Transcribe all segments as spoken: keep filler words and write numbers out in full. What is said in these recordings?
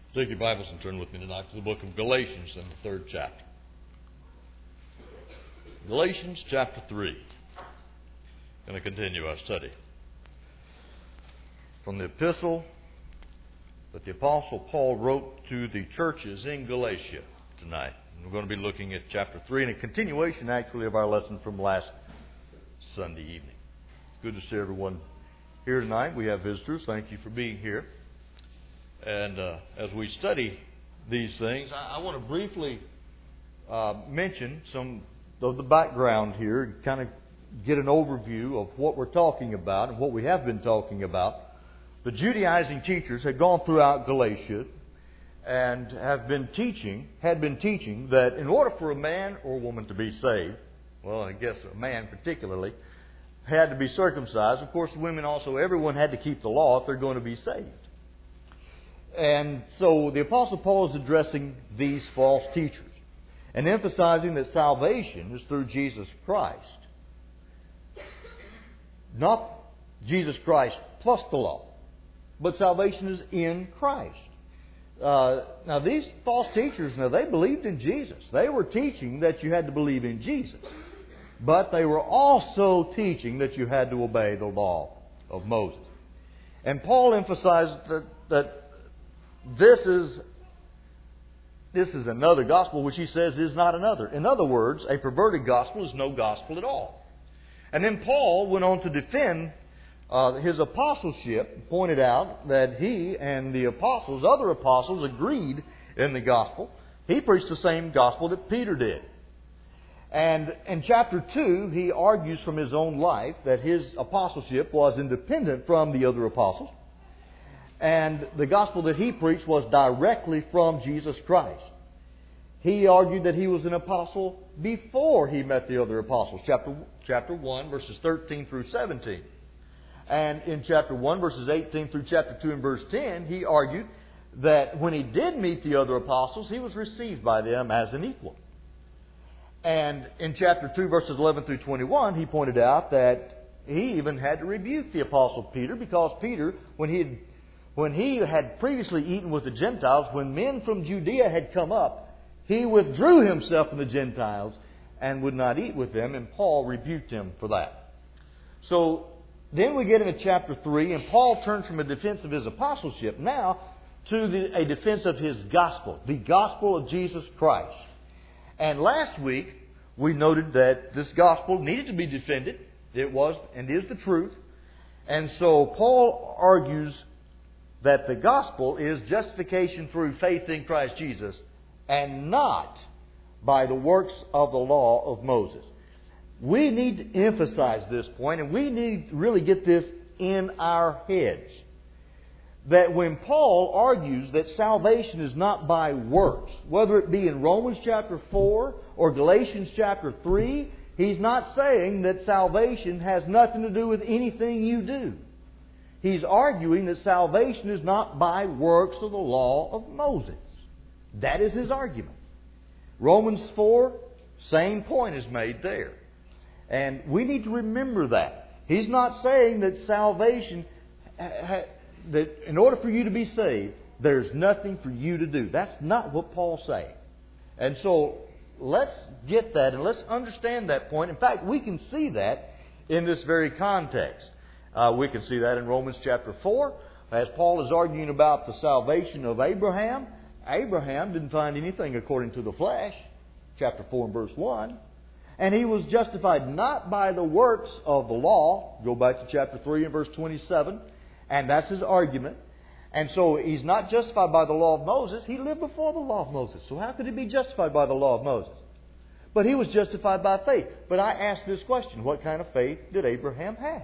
Take your Bibles and turn with me tonight to the book of Galatians in the third chapter. Galatians chapter three. Going to continue our study from the epistle that the Apostle Paul wrote to the churches in Galatia tonight. And we're going to be looking at chapter three and a continuation actually of our lesson from last Sunday evening. It's good to see everyone here tonight. We have visitors. Thank you for being here. And uh, as we study these things, I, I want to briefly uh, mention some of the background here and kind of get an overview of what we're talking about and what we have been talking about. The Judaizing teachers had gone throughout Galatia and have been teaching, had been teaching that in order for a man or woman to be saved, well, I guess a man particularly, had to be circumcised. Of course, women also, everyone had to keep the law if they're going to be saved. And so the Apostle Paul is addressing these false teachers and emphasizing that salvation is through Jesus Christ. Not Jesus Christ plus the law, but salvation is in Christ. Uh, now these false teachers, now they believed in Jesus. They were teaching that you had to believe in Jesus. But they were also teaching that you had to obey the law of Moses. And Paul emphasized that, that This is this is another gospel, which he says is not another. In other words, a perverted gospel is no gospel at all. And then Paul went on to defend uh, his apostleship, pointed out that he and the apostles, other apostles, agreed in the gospel. He preached the same gospel that Peter did. And in chapter two, he argues from his own life that his apostleship was independent from the other apostles. And the gospel that he preached was directly from Jesus Christ. He argued that he was an apostle before he met the other apostles. Chapter, chapter one, verses thirteen through seventeen. And in chapter one, verses eighteen through chapter two and verse ten, he argued that when he did meet the other apostles, he was received by them as an equal. And in chapter two, verses eleven through twenty-one, he pointed out that he even had to rebuke the apostle Peter because Peter, when he had When he had previously eaten with the Gentiles, when men from Judea had come up, he withdrew himself from the Gentiles and would not eat with them, and Paul rebuked him for that. So then we get into chapter three, and Paul turns from a defense of his apostleship now to the, a defense of his gospel, the gospel of Jesus Christ. And last week we noted that this gospel needed to be defended. It was and is the truth. And so Paul argues that the gospel is justification through faith in Christ Jesus and not by the works of the law of Moses. We need to emphasize this point, and we need to really get this in our heads. That when Paul argues that salvation is not by works, whether it be in Romans chapter four or Galatians chapter three, he's not saying that salvation has nothing to do with anything you do. He's arguing that salvation is not by works of the law of Moses. That is his argument. Romans four, same point is made there. And we need to remember that. He's not saying that salvation, that in order for you to be saved, there's nothing for you to do. That's not what Paul's saying. And so let's get that and let's understand that point. In fact, we can see that in this very context. Uh, we can see that in Romans chapter four. As Paul is arguing about the salvation of Abraham, Abraham didn't find anything according to the flesh. Chapter four and verse one. And he was justified not by the works of the law. Go back to chapter three and verse twenty-seven. And that's his argument. And so he's not justified by the law of Moses. He lived before the law of Moses. So how could he be justified by the law of Moses? But he was justified by faith. But I ask this question. What kind of faith did Abraham have?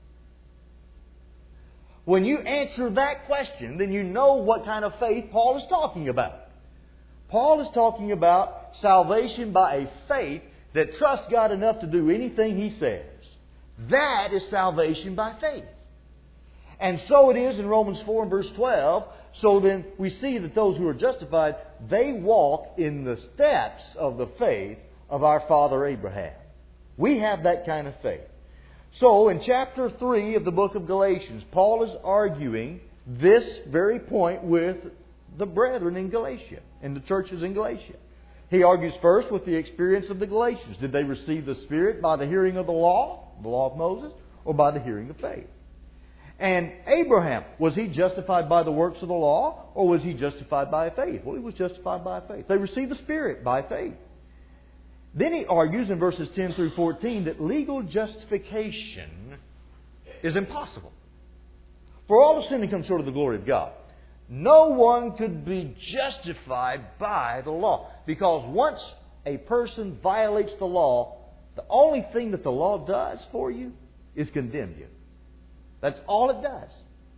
When you answer that question, then you know what kind of faith Paul is talking about. Paul is talking about salvation by a faith that trusts God enough to do anything He says. That is salvation by faith. And so it is in Romans four and verse twelve. So then we see that those who are justified, they walk in the steps of the faith of our father Abraham. We have that kind of faith. So in chapter three of the book of Galatians, Paul is arguing this very point with the brethren in Galatia, in the churches in Galatia. He argues first with the experience of the Galatians. Did they receive the Spirit by the hearing of the law, the law of Moses, or by the hearing of faith? And Abraham, was he justified by the works of the law, or was he justified by faith? Well, he was justified by faith. They received the Spirit by faith. Then he argues in verses ten through fourteen that legal justification is impossible. For all have sinned and come short of the glory of God. No one could be justified by the law. Because once a person violates the law, the only thing that the law does for you is condemn you. That's all it does.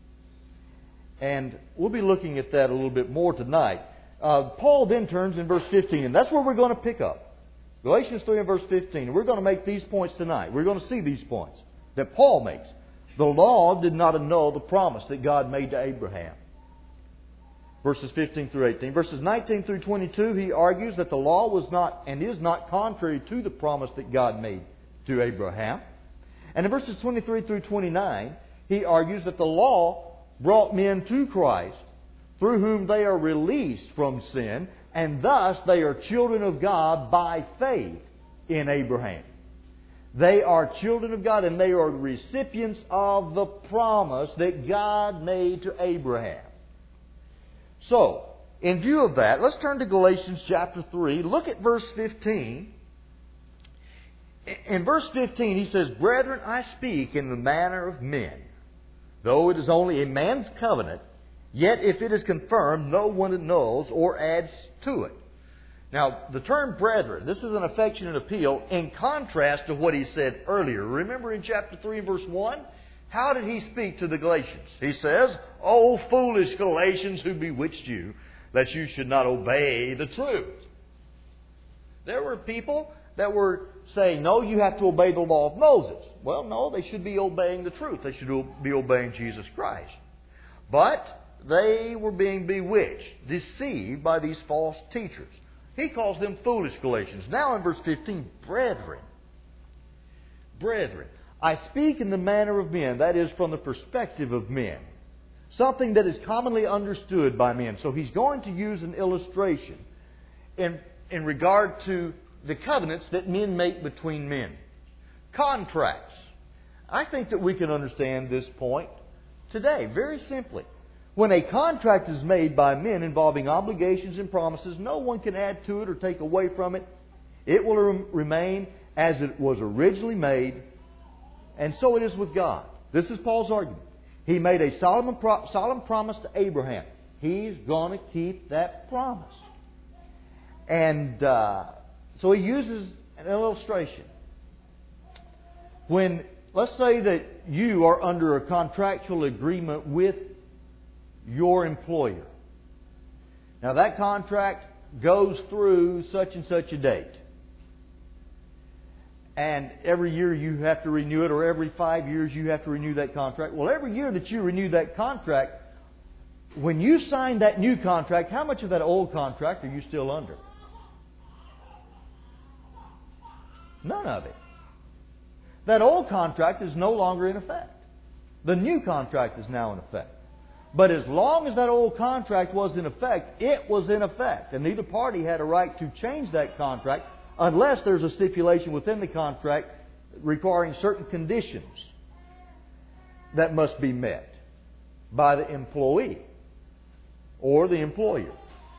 And we'll be looking at that a little bit more tonight. Uh, Paul then turns in verse fifteen, and that's where we're going to pick up. Galatians three and verse fifteen. And we're going to make these points tonight. We're going to see these points that Paul makes. The law did not annul the promise that God made to Abraham. Verses fifteen through eighteen. Verses nineteen through twenty-two, he argues that the law was not and is not contrary to the promise that God made to Abraham. And in verses twenty-three through twenty-nine, he argues that the law brought men to Christ, through whom they are released from sin, and thus they are children of God by faith in Abraham. They are children of God, and they are recipients of the promise that God made to Abraham. So, in view of that, let's turn to Galatians chapter three. Look at verse fifteen. In verse fifteen, he says, "Brethren, I speak in the manner of men. Though it is only a man's covenant, yet if it is confirmed, no one annuls or adds to it." Now, the term brethren, this is an affectionate appeal in contrast to what he said earlier. Remember in chapter three and verse one? How did he speak to the Galatians? He says, "O foolish Galatians, who bewitched you, that you should not obey the truth." There were people that were saying, no, you have to obey the law of Moses. Well, no, they should be obeying the truth. They should be obeying Jesus Christ. But they were being bewitched, deceived by these false teachers. He calls them foolish Galatians. Now in verse fifteen, brethren. Brethren. I speak in the manner of men, that is, from the perspective of men. Something that is commonly understood by men. So he's going to use an illustration in, in regard to the covenants that men make between men. Contracts. I think that we can understand this point today very simply. When a contract is made by men involving obligations and promises, no one can add to it or take away from it. It will remain as it was originally made. And so it is with God. This is Paul's argument. He made a solemn, pro- solemn promise to Abraham. He's going to keep that promise. And uh, so he uses an illustration. When, let's say that you are under a contractual agreement with your employer. Now that contract goes through such and such a date. And every year you have to renew it, or every five years you have to renew that contract. Well, every year that you renew that contract, when you sign that new contract, how much of that old contract are you still under? None of it. That old contract is no longer in effect. The new contract is now in effect. But as long as that old contract was in effect, it was in effect. And neither party had a right to change that contract unless there's a stipulation within the contract requiring certain conditions that must be met by the employee or the employer.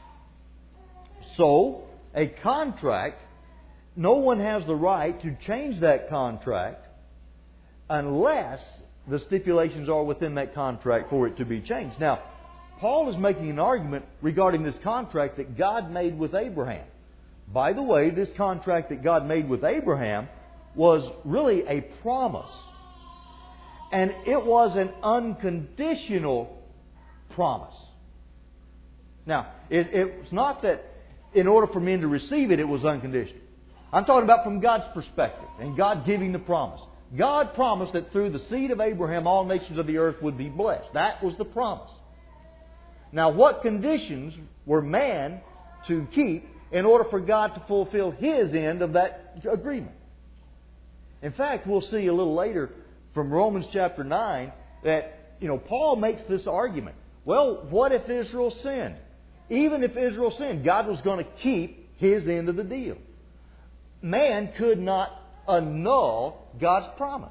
So, a contract, no one has the right to change that contract unless the stipulations are within that contract for it to be changed. Now, Paul is making an argument regarding this contract that God made with Abraham. By the way, this contract that God made with Abraham was really a promise. And it was an unconditional promise. Now, it, it's not that in order for men to receive it, it was unconditional. I'm talking about from God's perspective and God giving the promise. God promised that through the seed of Abraham all nations of the earth would be blessed. That was the promise. Now, what conditions were man to keep in order for God to fulfill His end of that agreement? In fact, we'll see a little later from Romans chapter nine that, you know, Paul makes this argument. Well, what if Israel sinned? Even if Israel sinned, God was going to keep His end of the deal. Man could not annul God's promise.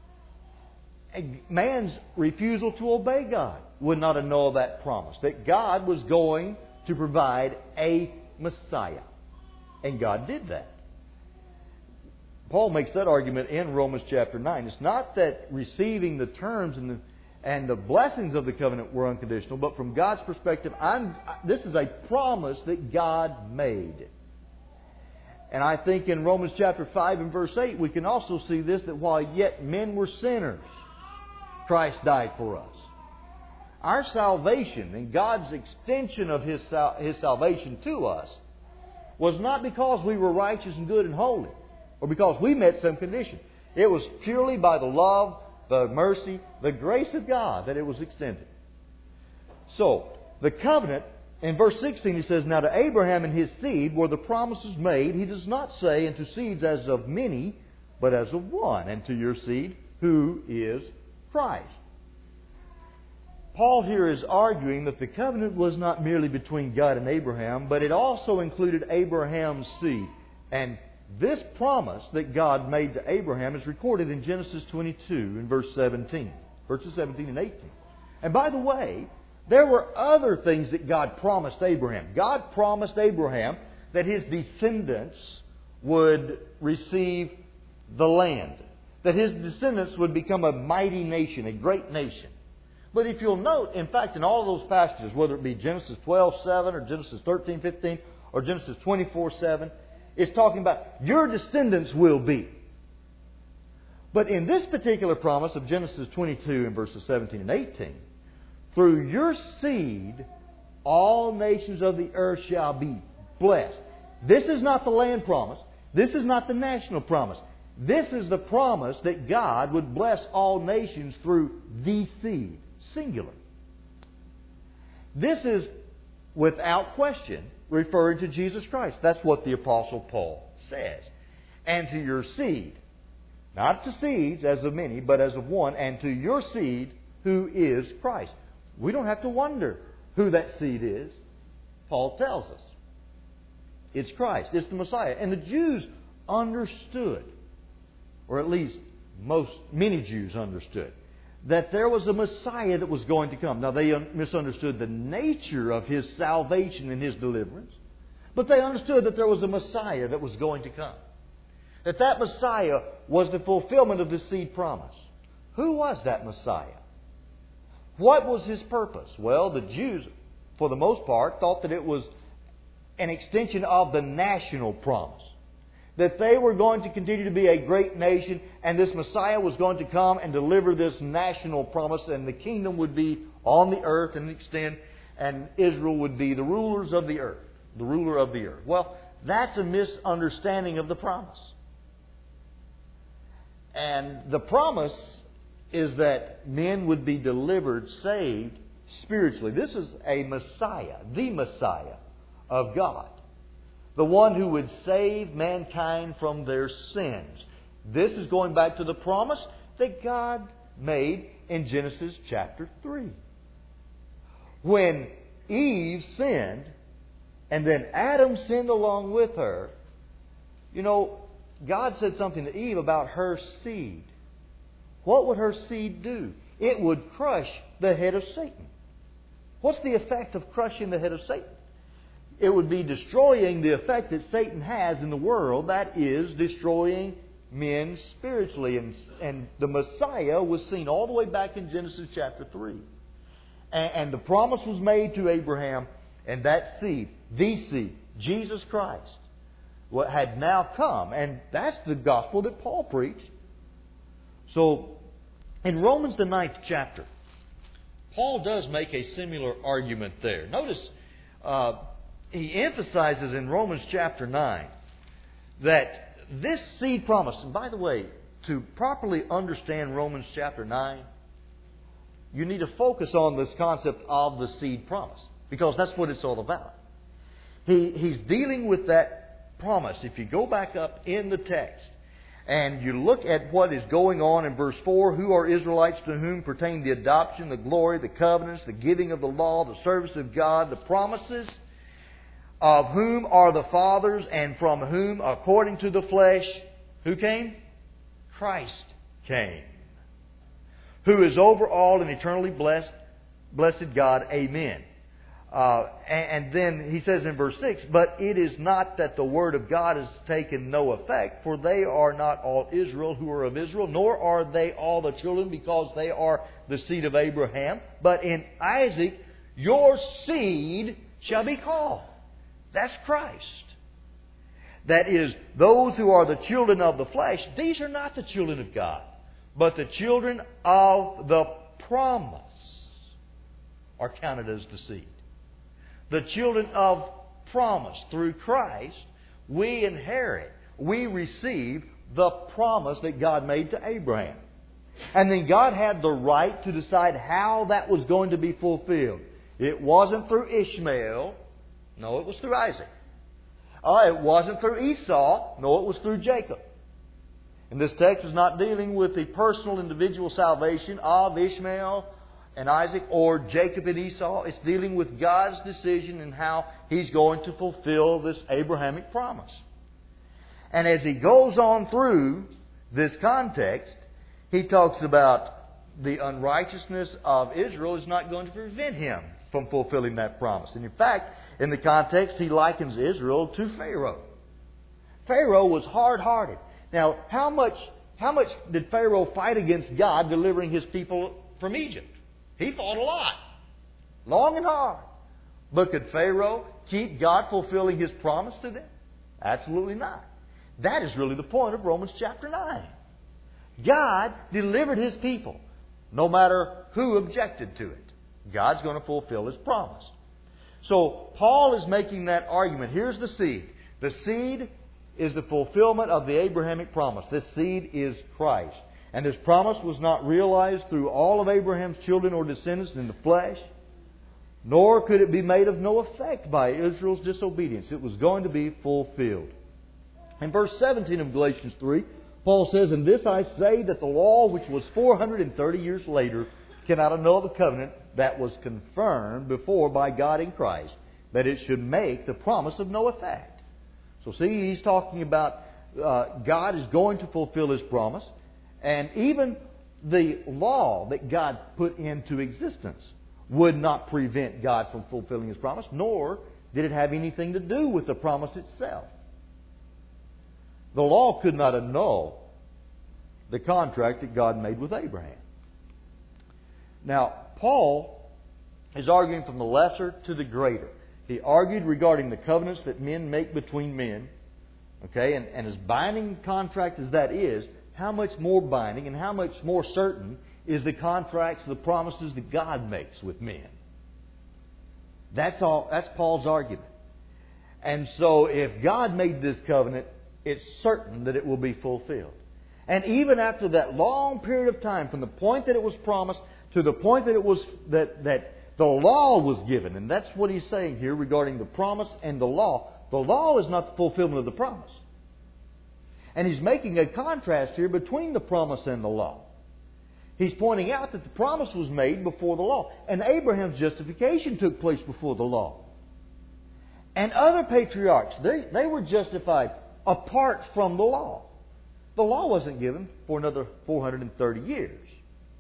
Man's refusal to obey God would not annul that promise. That God was going to provide a Messiah. And God did that. Paul makes that argument in Romans chapter nine. It's not that receiving the terms and the, and the blessings of the covenant were unconditional, but from God's perspective, I'm, this is a promise that God made. And I think in Romans chapter five and verse eight, we can also see this, that while yet men were sinners, Christ died for us. Our salvation and God's extension of His, His salvation to us was not because we were righteous and good and holy, or because we met some condition. It was purely by the love, the mercy, the grace of God that it was extended. So, the covenant, in verse sixteen He says, "Now to Abraham and his seed were the promises made. He does not say, and to seeds as of many, but as of one, and to your seed, who is Christ." Paul here is arguing that the covenant was not merely between God and Abraham, but it also included Abraham's seed. And this promise that God made to Abraham is recorded in Genesis twenty-two in verse seventeen. Verses seventeen and eighteen. And by the way, there were other things that God promised Abraham. God promised Abraham that his descendants would receive the land. That his descendants would become a mighty nation, a great nation. But if you'll note, in fact, in all those passages, whether it be Genesis twelve seven or Genesis thirteen fifteen or Genesis twenty-four seven, it's talking about your descendants will be. But in this particular promise of Genesis twenty-two in verses seventeen and eighteen, through your seed, all nations of the earth shall be blessed. This is not the land promise. This is not the national promise. This is the promise that God would bless all nations through the seed. Singular. This is, without question, referring to Jesus Christ. That's what the Apostle Paul says. And to your seed. Not to seeds as of many, but as of one. And to your seed, who is Christ. We don't have to wonder who that seed is. Paul tells us. It's Christ. It's the Messiah. And the Jews understood, or at least most, many Jews understood, that there was a Messiah that was going to come. Now, they misunderstood the nature of His salvation and His deliverance, but they understood that there was a Messiah that was going to come. That that Messiah was the fulfillment of the seed promise. Who was that Messiah? What was His purpose? Well, the Jews, for the most part, thought that it was an extension of the national promise. That they were going to continue to be a great nation, and this Messiah was going to come and deliver this national promise, and the kingdom would be on the earth and extend, and Israel would be the rulers of the earth, the ruler of the earth. Well, that's a misunderstanding of the promise. And the promise is that men would be delivered, saved spiritually. This is a Messiah, the Messiah of God. The one who would save mankind from their sins. This is going back to the promise that God made in Genesis chapter three. When Eve sinned, and then Adam sinned along with her, you know, God said something to Eve about her seed. What would her seed do? It would crush the head of Satan. What's the effect of crushing the head of Satan? It would be destroying the effect that Satan has in the world. That is, destroying men spiritually. And, and the Messiah was seen all the way back in Genesis chapter three. And, and the promise was made to Abraham, and that seed, the seed, Jesus Christ, what had now come. And that's the gospel that Paul preached. So, in Romans the ninth chapter, Paul does make a similar argument there. Notice, uh, he emphasizes in Romans chapter nine that this seed promise, and by the way, to properly understand Romans chapter nine, you need to focus on this concept of the seed promise, because that's what it's all about. He, he's dealing with that promise. If you go back up in the text, and you look at what is going on in verse four, who are Israelites to whom pertain the adoption, the glory, the covenants, the giving of the law, the service of God, the promises, of whom are the fathers, and from whom, according to the flesh, who came? Christ came. Who is over all and eternally blessed, blessed God, amen. Uh, and, and then he says in verse six, but it is not that the word of God has taken no effect, for they are not all Israel who are of Israel, nor are they all the children, because they are the seed of Abraham. But in Isaac your seed shall be called. That's Christ. That is, those who are the children of the flesh, these are not the children of God, but the children of the promise are counted as the seed. The children of promise. Through Christ, we inherit, we receive the promise that God made to Abraham. And then God had the right to decide how that was going to be fulfilled. It wasn't through Ishmael. No, it was through Isaac. Uh, it wasn't through Esau. No, it was through Jacob. And this text is not dealing with the personal individual salvation of Ishmael and Isaac or Jacob and Esau. It's dealing with God's decision and how He's going to fulfill this Abrahamic promise. And as he goes on through this context, he talks about the unrighteousness of Israel is not going to prevent him from fulfilling that promise. And in fact, in the context, he likens Israel to Pharaoh. Pharaoh was hard-hearted. Now, how much, how much did Pharaoh fight against God delivering his people from Egypt? He fought a lot. Long and hard. But could Pharaoh keep God fulfilling His promise to them? Absolutely not. That is really the point of Romans chapter nine. God delivered His people, no matter who objected to it. God's going to fulfill His promise. So Paul is making that argument. Here's the seed. The seed is the fulfillment of the Abrahamic promise. This seed is Christ. And His promise was not realized through all of Abraham's children or descendants in the flesh, nor could it be made of no effect by Israel's disobedience. It was going to be fulfilled. In verse seventeen of Galatians three, Paul says, "And this I say, that the law, which was four hundred thirty years later, cannot annul the covenant that was confirmed before by God in Christ, that it should make the promise of no effect." So see, he's talking about uh, God is going to fulfill His promise. And even the law that God put into existence would not prevent God from fulfilling His promise, nor did it have anything to do with the promise itself. The law could not annul the contract that God made with Abraham. Now, Paul is arguing from the lesser to the greater. He argued regarding the covenants that men make between men. Okay, and, and as binding contract as that is, how much more binding and how much more certain is the contracts, the promises that God makes with men? That's all. That's Paul's argument. And so if God made this covenant, it's certain that it will be fulfilled. And even after that long period of time, from the point that it was promised to the point that it was that, that the law was given, and that's what he's saying here regarding the promise and the law. The law is not the fulfillment of the promise. And he's making a contrast here between the promise and the law. He's pointing out that the promise was made before the law. And Abraham's justification took place before the law. And other patriarchs, they, they were justified apart from the law. The law wasn't given for another four hundred thirty years.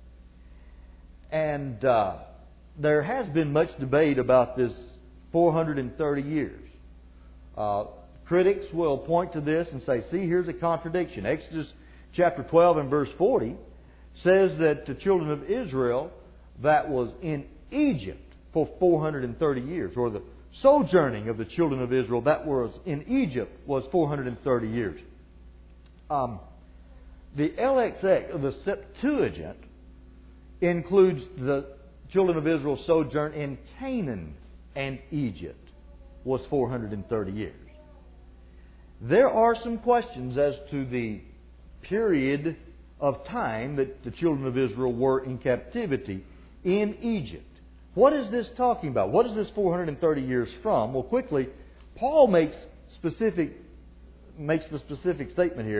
And uh, there has been much debate about this four hundred thirty years. Uh, Critics will point to this and say, see, here's a contradiction. Exodus chapter twelve and verse forty says that the children of Israel that was in Egypt for four hundred thirty years, or the sojourning of the children of Israel that was in Egypt was four hundred thirty years. Um, the L X X, the Septuagint, includes the children of Israel's sojourn in Canaan and Egypt was four hundred thirty years. There are some questions as to the period of time that the children of Israel were in captivity in Egypt. What is this talking about? What is this four hundred thirty years from? Well, quickly, Paul makes specific makes the specific statement here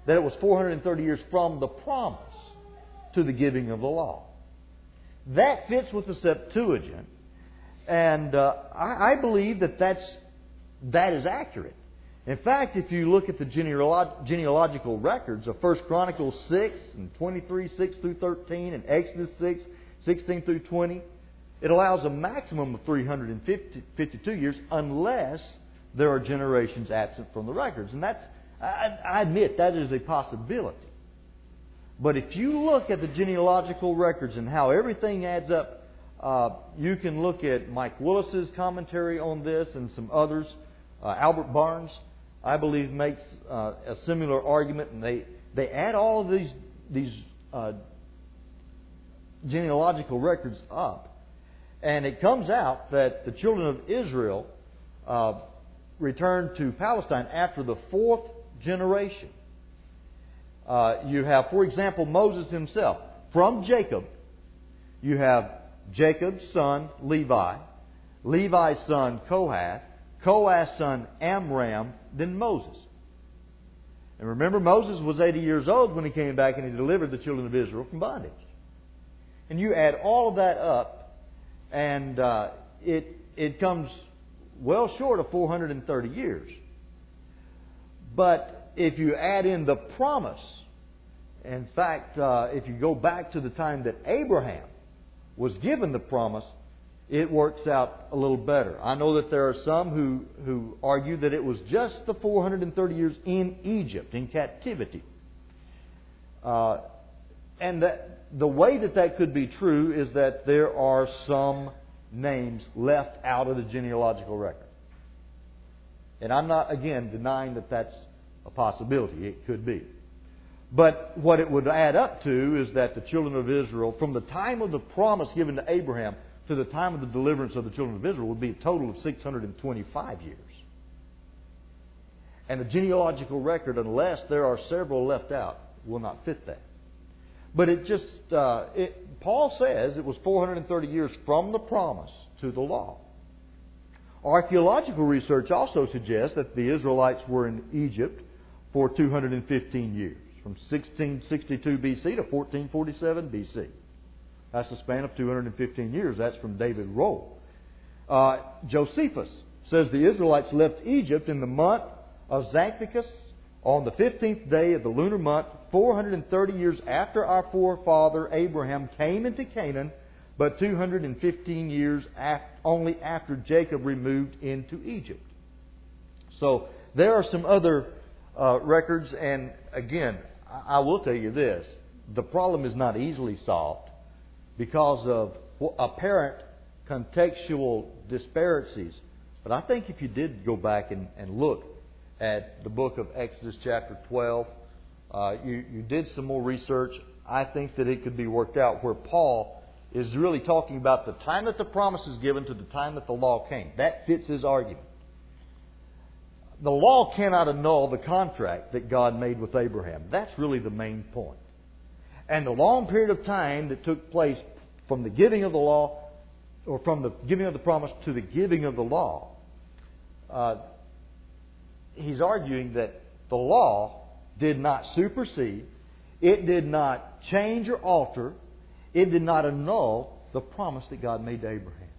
that it was four hundred thirty years from the promise to the giving of the law. That fits with the Septuagint, and uh, I, I believe that that's, that is accurate. In fact, if you look at the genealog- genealogical records of First Chronicles six and twenty-three, six through thirteen, and Exodus six, sixteen through twenty, it allows a maximum of three hundred fifty-two years unless there are generations absent from the records. And that's, I, I admit, that is a possibility. But if you look at the genealogical records and how everything adds up, uh, you can look at Mike Willis's commentary on this and some others. Uh, Albert Barnes, I believe, makes uh, a similar argument, and they, they add all of these, these uh, genealogical records up. And it comes out that the children of Israel uh, returned to Palestine after the fourth generation. Uh, you have, for example, Moses himself. From Jacob, you have Jacob's son Levi, Levi's son Kohath, Kohath's son Amram, then Moses. And remember, Moses was eighty years old when he came back and he delivered the children of Israel from bondage. And you add all of that up, and uh, it it comes well short of four hundred thirty years. But if you add in the promise, in fact, uh, if you go back to the time that Abraham was given the promise, it works out a little better. I know that there are some who, who argue that it was just the four hundred thirty years in Egypt, in captivity. Uh, and that, the way that that could be true is that there are some names left out of the genealogical record. And I'm not, again, denying that that's a possibility. It could be. But what it would add up to is that the children of Israel, from the time of the promise given to Abraham to the time of the deliverance of the children of Israel, would be a total of six hundred twenty-five years. And the genealogical record, unless there are several left out, will not fit that. But it just, uh, it, Paul says it was four hundred thirty years from the promise to the law. Archaeological research also suggests that the Israelites were in Egypt for two hundred fifteen years, from sixteen sixty-two B C to fourteen forty-seven B C. That's a span of two hundred fifteen years. That's from David Roll. Uh, Josephus says the Israelites left Egypt in the month of Xanthicus on the fifteenth day of the lunar month, four hundred thirty years after our forefather Abraham came into Canaan, but two hundred fifteen years after, only after Jacob removed into Egypt. So there are some other uh, records, and again, I, I will tell you this. The problem is not easily solved because of apparent contextual disparities. But I think if you did go back and, and look at the book of Exodus chapter twelve, uh, you, you did some more research, I think that it could be worked out where Paul is really talking about the time that the promise is given to the time that the law came. That fits his argument. The law cannot annul the contract that God made with Abraham. That's really the main point. And the long period of time that took place from the giving of the law, or from the giving of the promise to the giving of the law, uh, he's arguing that the law did not supersede, it did not change or alter, it did not annul the promise that God made to Abraham.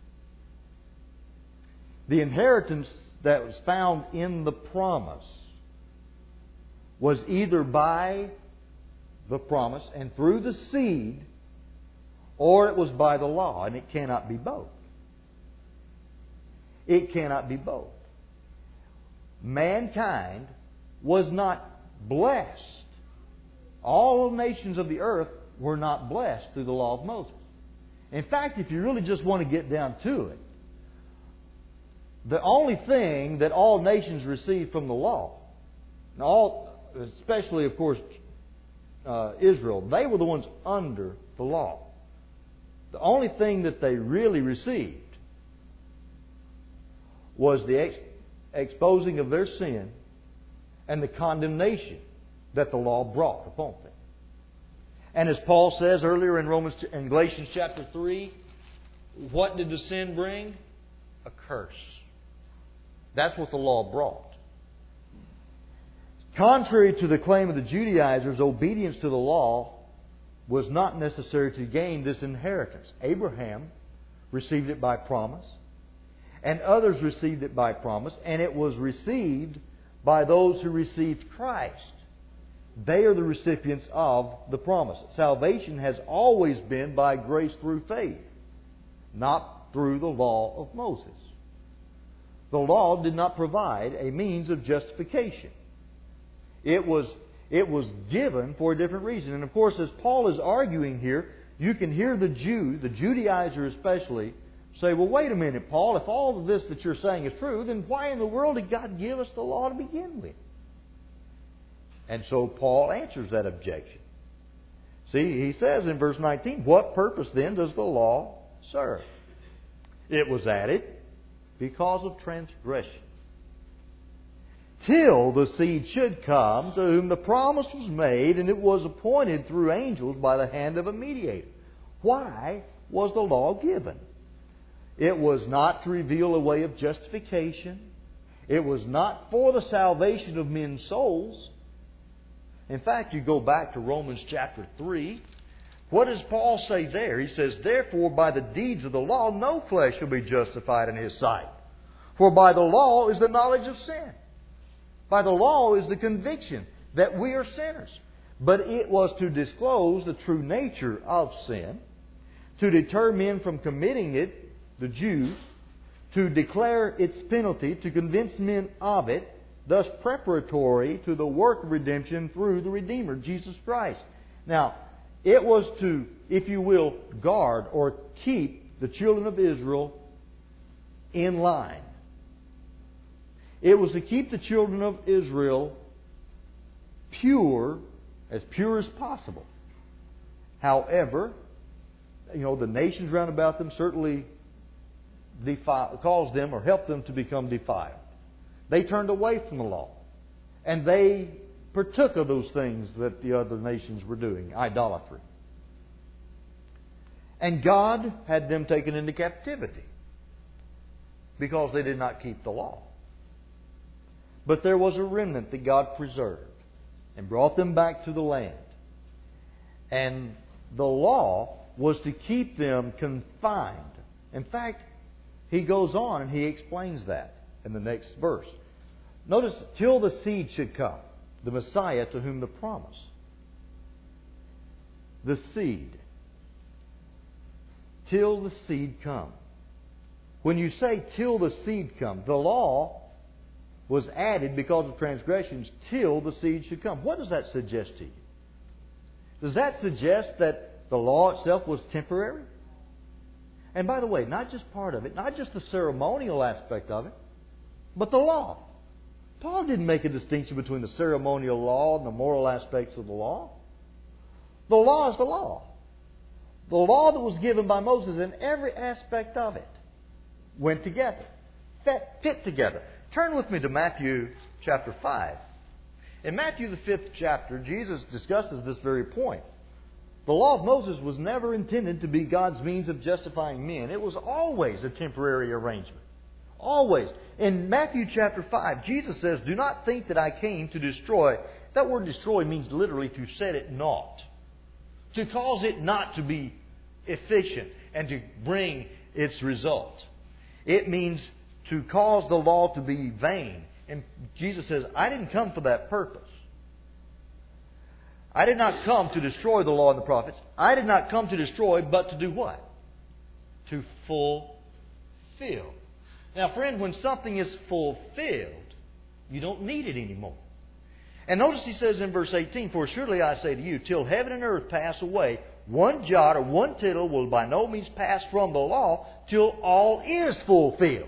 The inheritance that was found in the promise was either by the promise and through the seed, or it was by the law, and it cannot be both. It cannot be both. Mankind was not blessed. All nations of the earth were not blessed through the law of Moses. In fact, if you really just want to get down to it, the only thing that all nations received from the law, all, especially, of course, uh, Israel, they were the ones under the law. The only thing that they really received was the ex- exposing of their sin and the condemnation that the law brought upon them. And as Paul says earlier in Romans in Galatians chapter three, what did the sin bring? A curse. That's what the law brought. Contrary to the claim of the Judaizers, obedience to the law was not necessary to gain this inheritance. Abraham received it by promise, and others received it by promise, and it was received by those who received Christ. They are the recipients of the promise. Salvation has always been by grace through faith, not through the law of Moses. The law did not provide a means of justification. It was, it was given for a different reason. And of course, as Paul is arguing here, you can hear the Jew, the Judaizer especially, say, well, wait a minute, Paul, if all of this that you're saying is true, then why in the world did God give us the law to begin with? And so Paul answers that objection. See, he says in verse nineteen, what purpose then does the law serve? It was added because of transgression, till the seed should come to whom the promise was made, and it was appointed through angels by the hand of a mediator. Why was the law given? It was not to reveal a way of justification. It was not for the salvation of men's souls. In fact, you go back to Romans chapter three. What does Paul say there? He says, therefore, by the deeds of the law, no flesh shall be justified in his sight. For by the law is the knowledge of sin. By the law is the conviction that we are sinners. But it was to disclose the true nature of sin, to deter men from committing it, the Jews, to declare its penalty, to convince men of it, thus preparatory to the work of redemption through the Redeemer, Jesus Christ. Now, it was to, if you will, guard or keep the children of Israel in line. It was to keep the children of Israel pure, as pure as possible. However, you know, the nations round about them certainly defile, caused them or helped them to become defiled. They turned away from the law. And they partook of those things that the other nations were doing, idolatry. And God had them taken into captivity because they did not keep the law. But there was a remnant that God preserved and brought them back to the land. And the law was to keep them confined. In fact, he goes on and he explains that in the next verse. Notice, till the seed should come, the Messiah to whom the promise. The seed. Till the seed come. When you say till the seed come, the law was added because of transgressions till the seed should come. What does that suggest to you? Does that suggest that the law itself was temporary? And by the way, not just part of it, not just the ceremonial aspect of it, but the law. Paul didn't make a distinction between the ceremonial law and the moral aspects of the law. The law is the law. The law that was given by Moses in every aspect of it went together, fit, fit together. Turn with me to Matthew chapter five. In Matthew the fifth chapter, Jesus discusses this very point. The law of Moses was never intended to be God's means of justifying men. It was always a temporary arrangement. Always. In Matthew chapter five, Jesus says, do not think that I came to destroy. That word destroy means literally to set it naught. To cause it not to be efficient and to bring its result. It means to cause the law to be vain. And Jesus says, I didn't come for that purpose. I did not come to destroy the law and the prophets. I did not come to destroy, but to do what? To fulfill. Now, friend, when something is fulfilled, you don't need it anymore. And notice he says in verse eighteen, for surely I say to you, till heaven and earth pass away, one jot or one tittle will by no means pass from the law till all is fulfilled.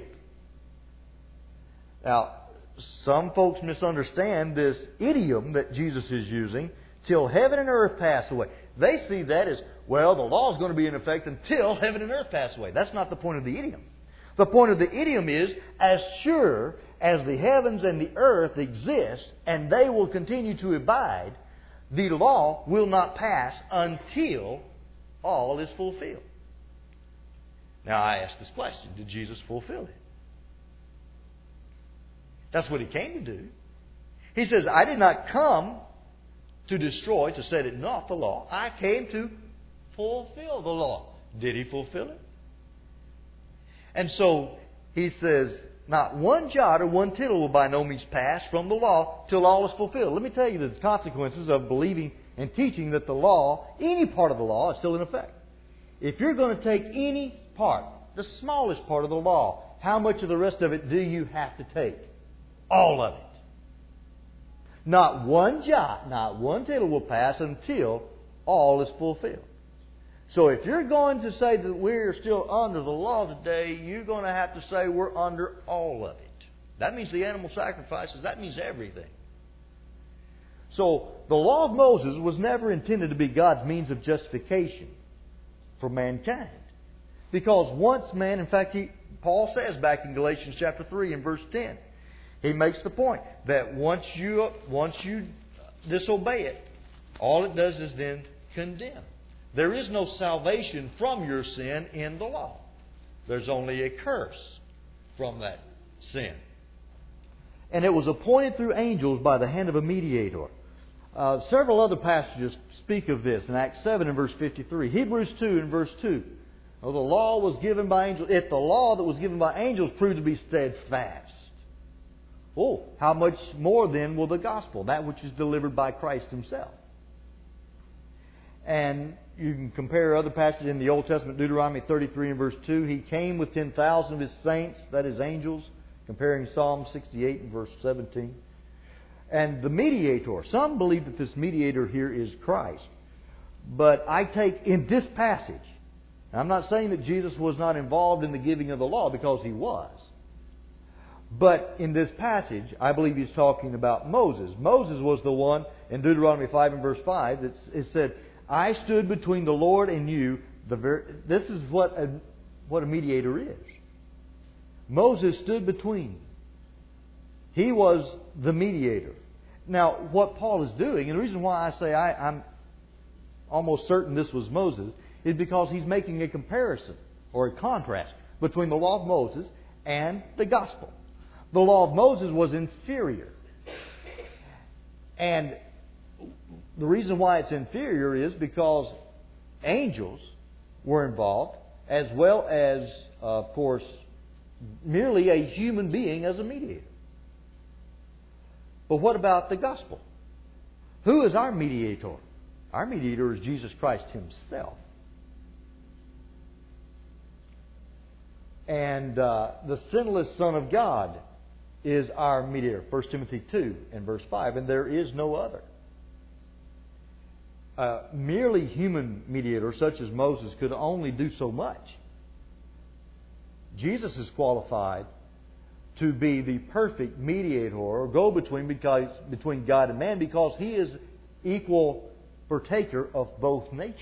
Now, some folks misunderstand this idiom that Jesus is using, till heaven and earth pass away. They see that as, well, the law is going to be in effect until heaven and earth pass away. That's not the point of the idiom. The point of the idiom is, as sure as the heavens and the earth exist, and they will continue to abide, the law will not pass until all is fulfilled. Now, I ask this question, did Jesus fulfill it? That's what He came to do. He says, I did not come to destroy, to set it not the law. I came to fulfill the law. Did He fulfill it? And so He says, not one jot or one tittle will by no means pass from the law till all is fulfilled. Let me tell you the consequences of believing and teaching that the law, any part of the law, is still in effect. If you're going to take any part, the smallest part of the law, how much of the rest of it do you have to take? All of it. Not one jot, not one tittle will pass until all is fulfilled. So if you're going to say that we're still under the law today, you're going to have to say we're under all of it. That means the animal sacrifices. That means everything. So the law of Moses was never intended to be God's means of justification for mankind. Because once man, in fact, he, Paul says back in Galatians chapter three and verse ten, he makes the point that once you, once you disobey it, all it does is then condemn. There is no salvation from your sin in the law. There's only a curse from that sin. And it was appointed through angels by the hand of a mediator. Uh, several other passages speak of this in Acts seven and verse fifty-three. Hebrews two and verse two. Oh, the law was given by angels. If the law that was given by angels proved to be steadfast, oh, how much more then will the gospel, that which is delivered by Christ Himself? And you can compare other passages in the Old Testament, Deuteronomy thirty-three and verse two. He came with ten thousand of His saints, that is angels, comparing Psalm sixty-eight and verse seventeen. And the mediator, some believe that this mediator here is Christ. But I take in this passage, I'm not saying that Jesus was not involved in the giving of the law, because He was. But in this passage, I believe He's talking about Moses. Moses was the one in Deuteronomy five and verse five that it said, I stood between the Lord and you. The very, this is what a, what a mediator is. Moses stood between. He was the mediator. Now, what Paul is doing, and the reason why I say I, I'm almost certain this was Moses, is because he's making a comparison or a contrast between the law of Moses and the gospel. The law of Moses was inferior. And the reason why it's inferior is because angels were involved, as well as, uh, of course, merely a human being as a mediator. But what about the gospel? Who is our mediator? Our mediator is Jesus Christ Himself. And uh, the sinless Son of God is our mediator. First Timothy two and verse five. And there is no other. Uh, merely human mediator, such as Moses, could only do so much. Jesus is qualified to be the perfect mediator or go-between because, between God and man, because He is equal partaker of both natures.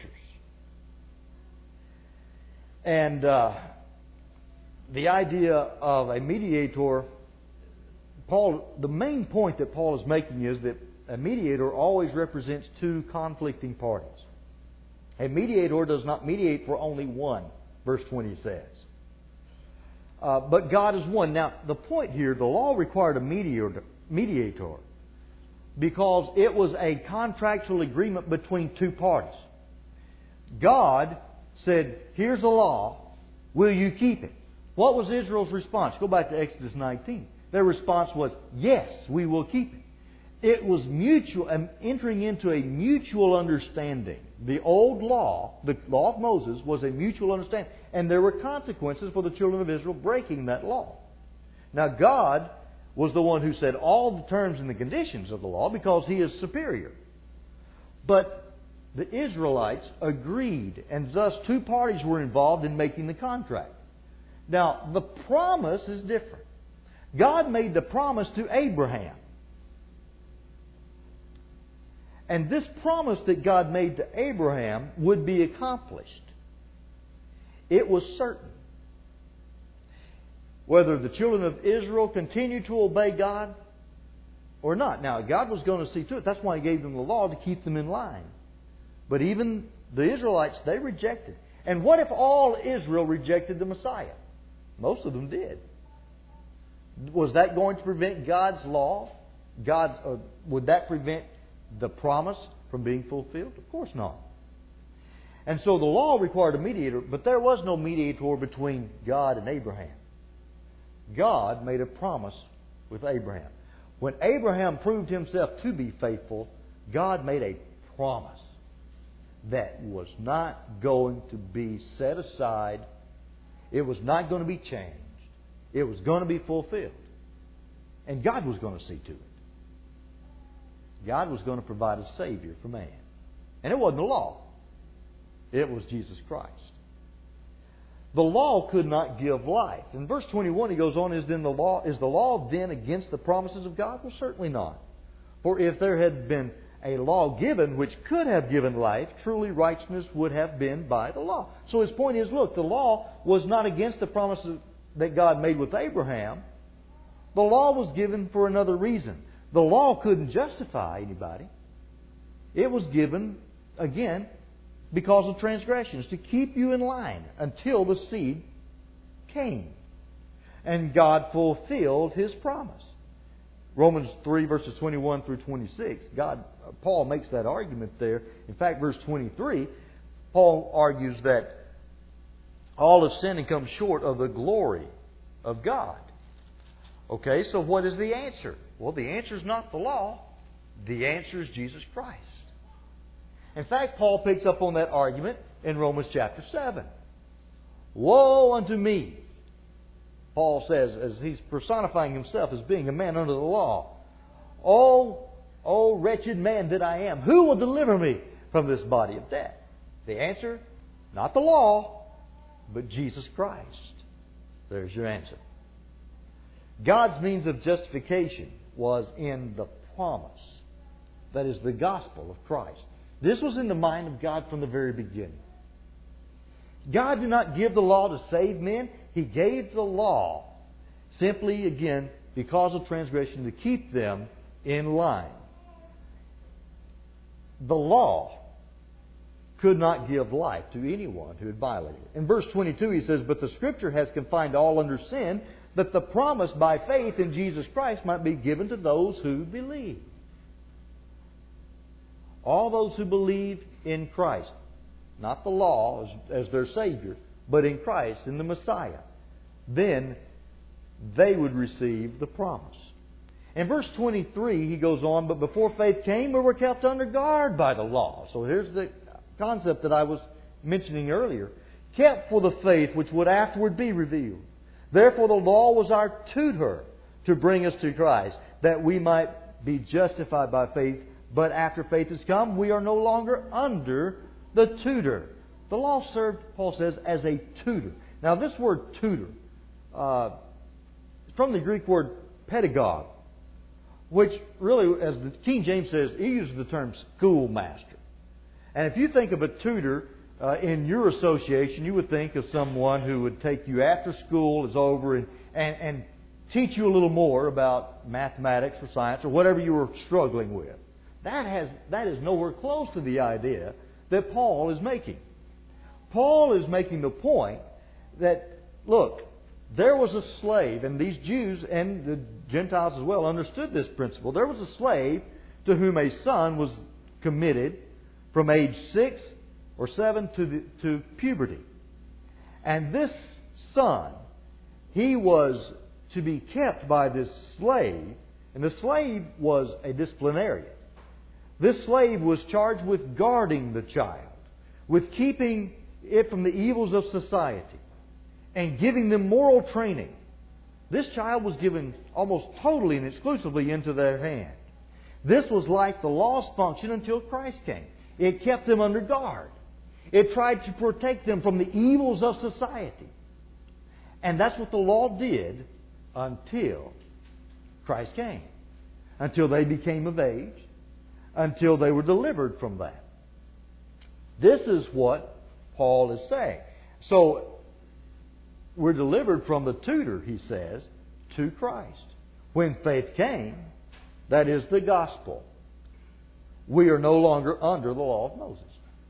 And uh, the idea of a mediator, Paul, the main point that Paul is making is that a mediator always represents two conflicting parties. A mediator does not mediate for only one, verse twenty says. Uh, but God is one. Now, the point here, the law required a mediator, mediator because it was a contractual agreement between two parties. God said, here's the law, will you keep it? What was Israel's response? Go back to Exodus nineteen. Their response was, yes, we will keep it. It was mutual, entering into a mutual understanding. The old law, the law of Moses, was a mutual understanding. And there were consequences for the children of Israel breaking that law. Now, God was the one who said all the terms and the conditions of the law because He is superior. But the Israelites agreed, and thus two parties were involved in making the contract. Now, the promise is different. God made the promise to Abraham. And this promise that God made to Abraham would be accomplished. It was certain. Whether the children of Israel continued to obey God or not. Now, God was going to see to it. That's why He gave them the law, to keep them in line. But even the Israelites, they rejected. And what if all Israel rejected the Messiah? Most of them did. Was that going to prevent God's law God, uh, would that prevent the promise from being fulfilled? Of course not. And so the law required a mediator, but there was no mediator between God and Abraham. God made a promise with Abraham. When Abraham proved himself to be faithful, God made a promise that was not going to be set aside. It was not going to be changed. It was going to be fulfilled. And God was going to see to it. God was going to provide a Savior for man. And it wasn't the law. It was Jesus Christ. The law could not give life. In verse twenty-one he goes on, is then the law is the law then against the promises of God? Well, certainly not. For if there had been a law given which could have given life, truly righteousness would have been by the law. So his point is, look, the law was not against the promises that God made with Abraham. The law was given for another reason. The law couldn't justify anybody. It was given, again, because of transgressions, to keep you in line until the seed came. And God fulfilled His promise. Romans three, verses twenty-one through twenty-six, God, Paul makes that argument there. In fact, verse twenty-three, Paul argues that all have sinned and come short of the glory of God. Okay, so what is the answer? Well, the answer is not the law. The answer is Jesus Christ. In fact, Paul picks up on that argument in Romans chapter seven. Woe unto me, Paul says, as he's personifying himself as being a man under the law. Oh, oh wretched man that I am, who will deliver me from this body of death? The answer, not the law, but Jesus Christ. There's your answer. God's means of justification was in the promise. That is the gospel of Christ. This was in the mind of God from the very beginning. God did not give the law to save men. He gave the law simply, again, because of transgression, to keep them in line. The law could not give life to anyone who had violated it. In verse twenty-two he says, but the Scripture has confined all under sin, that the promise by faith in Jesus Christ might be given to those who believe. All those who believe in Christ. Not the law as, as their Savior, but in Christ, in the Messiah. Then they would receive the promise. In verse twenty-three he goes on, but before faith came, we were kept under guard by the law. So here's the concept that I was mentioning earlier. Kept for the faith which would afterward be revealed. Therefore the law was our tutor to bring us to Christ, that we might be justified by faith. But after faith has come, we are no longer under the tutor. The law served, Paul says, as a tutor. Now this word tutor, uh, from the Greek word pedagogue, which really, as the King James says, he uses the term schoolmaster. And if you think of a tutor uh, in your association, you would think of someone who would take you after school is over and, and, and teach you a little more about mathematics or science or whatever you were struggling with. That has that is nowhere close to the idea that Paul is making. Paul is making the point that, look, there was a slave, and these Jews and the Gentiles as well understood this principle. There was a slave to whom a son was committed from age six or seven to the, to puberty. And this son, he was to be kept by this slave, and the slave was a disciplinarian. This slave was charged with guarding the child, with keeping it from the evils of society, and giving them moral training. This child was given almost totally and exclusively into their hand. This was like the law's function until Christ came. It kept them under guard. It tried to protect them from the evils of society. And that's what the law did until Christ came. Until they became of age. Until they were delivered from that. This is what Paul is saying. So, we're delivered from the tutor, he says, to Christ. When faith came, that is the gospel. We are no longer under the law of Moses.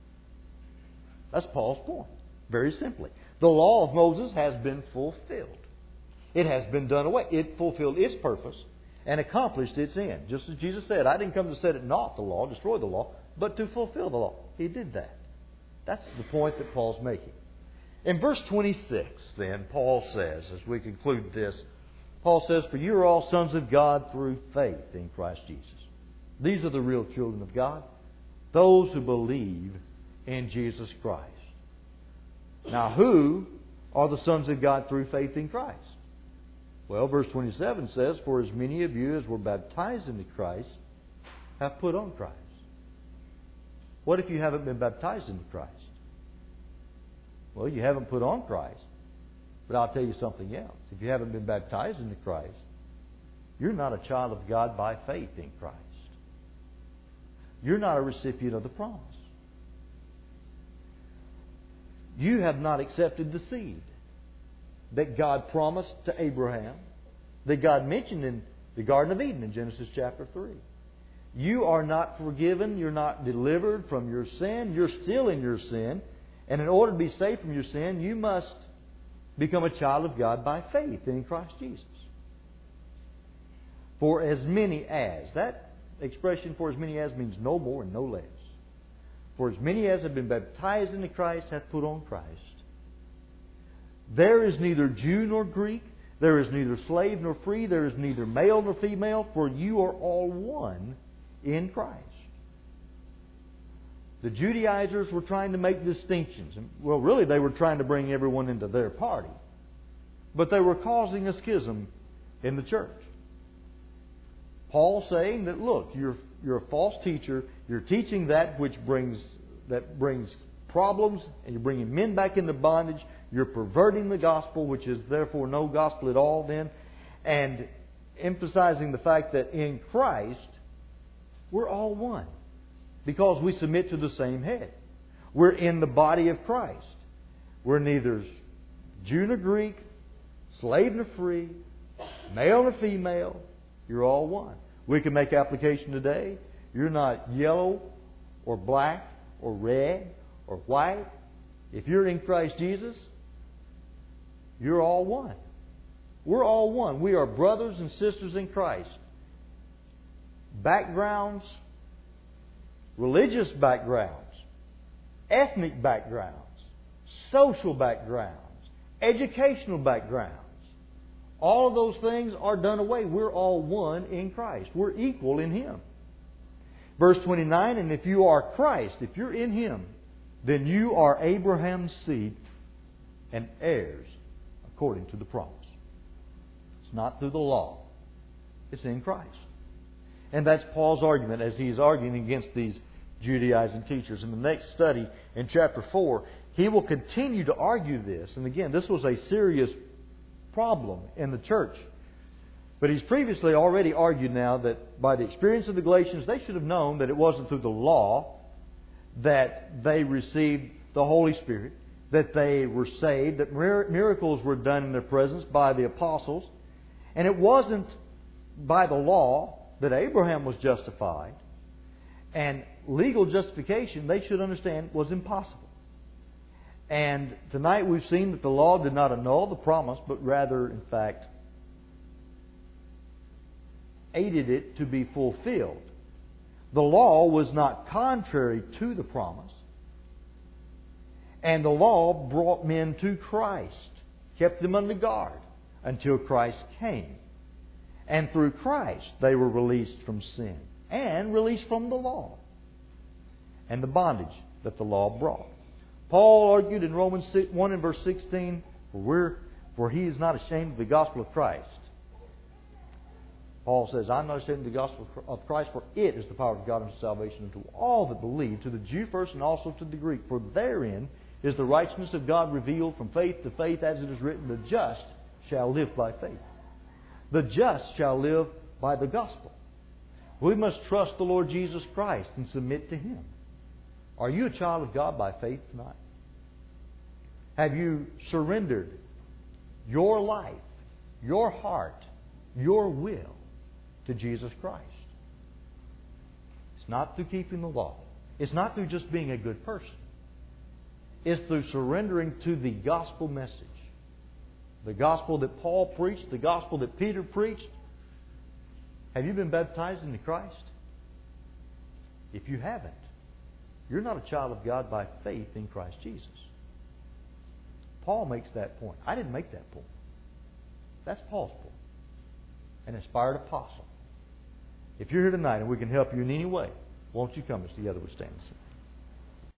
That's Paul's point. Very simply. The law of Moses has been fulfilled. It has been done away. It fulfilled its purpose. and accomplished its end. Just as Jesus said, I didn't come to set it not the law, destroy the law, but to fulfill the law. He did that. That's the point that Paul's making. In verse twenty-six, then, Paul says, as we conclude this, Paul says, for you are all sons of God through faith in Christ Jesus. These are the real children of God, those who believe in Jesus Christ. Now, who are the sons of God through faith in Christ? Well, verse twenty-seven says, for as many of you as were baptized into Christ have put on Christ. What if you haven't been baptized into Christ? Well, you haven't put on Christ. But I'll tell you something else. If you haven't been baptized into Christ, you're not a child of God by faith in Christ. You're not a recipient of the promise. You have not accepted the seed that God promised to Abraham, that God mentioned in the Garden of Eden in Genesis chapter three. You are not forgiven. You're not delivered from your sin. You're still in your sin. And in order to be saved from your sin, you must become a child of God by faith in Christ Jesus. For as many as, that expression for as many as means no more and no less. For as many as have been baptized into Christ hath put on Christ. There is neither Jew nor Greek. There is neither slave nor free. There is neither male nor female. For you are all one in Christ. The Judaizers were trying to make distinctions. Well, really, they were trying to bring everyone into their party. But they were causing a schism in the church. Paul saying that, look, you're you're a false teacher. You're teaching that which brings that brings problems, and you're bringing men back into bondage. You're perverting the gospel, which is therefore no gospel at all then, and emphasizing the fact that in Christ we're all one because we submit to the same head. We're in the body of Christ. We're neither Jew nor Greek, slave nor free, male nor female. You're all one. We can make application today. You're not yellow or black or red or white. If you're in Christ Jesus, you're all one. We're all one. We are brothers and sisters in Christ. Backgrounds, religious backgrounds, ethnic backgrounds, social backgrounds, educational backgrounds. All of those things are done away. We're all one in Christ. We're equal in Him. Verse twenty-nine, and if you are Christ, if you're in Him, then you are Abraham's seed and heirs according to the promise. It's not through the law. It's in Christ. And that's Paul's argument as he's arguing against these Judaizing teachers. In the next study, in chapter four, he will continue to argue this. And again, this was a serious problem in the church. But he's previously already argued now that by the experience of the Galatians, they should have known that it wasn't through the law that they received the Holy Spirit, that they were saved, that miracles were done in their presence by the apostles. And it wasn't by the law that Abraham was justified. And legal justification, they should understand, was impossible. And tonight we've seen that the law did not annul the promise, but rather, in fact, aided it to be fulfilled. The law was not contrary to the promise. And the law brought men to Christ, kept them under guard until Christ came. And through Christ they were released from sin and released from the law and the bondage that the law brought. Paul argued in Romans one and verse sixteen, for, we're, for he is not ashamed of the gospel of Christ. Paul says, I'm not ashamed of the gospel of Christ, for it is the power of God unto salvation unto all that believe, to the Jew first and also to the Greek. For therein is the righteousness of God revealed from faith to faith, as it is written, the just shall live by faith. The just shall live by the gospel. We must trust the Lord Jesus Christ and submit to Him. Are you a child of God by faith tonight? Have you surrendered your life, your heart, your will to Jesus Christ? It's not through keeping the law. It's not through just being a good person. It's through surrendering to the gospel message. The gospel that Paul preached, the gospel that Peter preached, Have you been baptized into Christ? If you haven't, you're not a child of God by faith in Christ Jesus. Paul makes that point. I didn't make that point. That's Paul's point. An inspired apostle. If you're here tonight and we can help you in any way, won't you come as together we stand and sing?